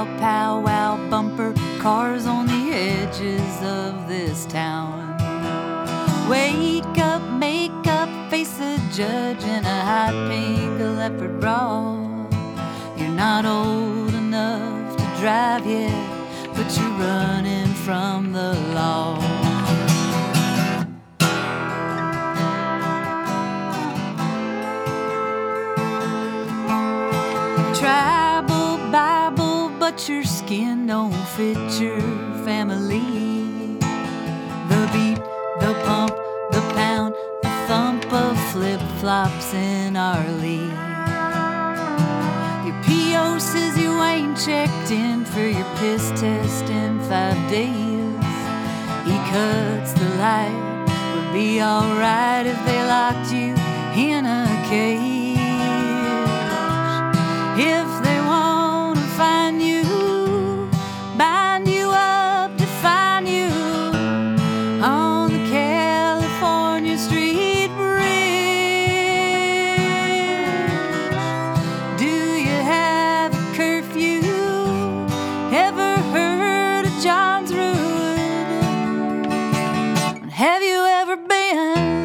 wow, powwow, bumper cars on the edges of this town. Wake up, make up, face a judge in a hot pink leopard bra. You're not old enough to drive yet, but you're running from the law. Tribal Bible, but your skin don't fit your family. The beat, the pump, the pound, the thump of flip-flops in our league. Your P.O. says you ain't checked in for your piss test in 5 days. He cuts the light. Would be alright if they locked you in a cage. If they want to find you, bind you up, define you on the California street bridge. Do you have a curfew? Ever heard of John's Road? Have you ever been?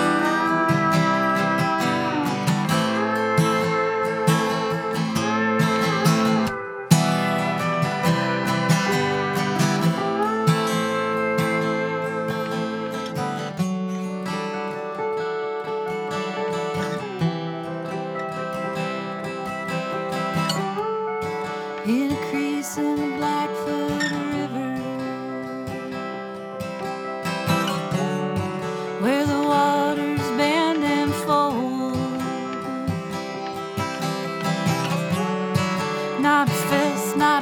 In a crease in the Blackfoot River, where the waters bend and fold. Not a fist, not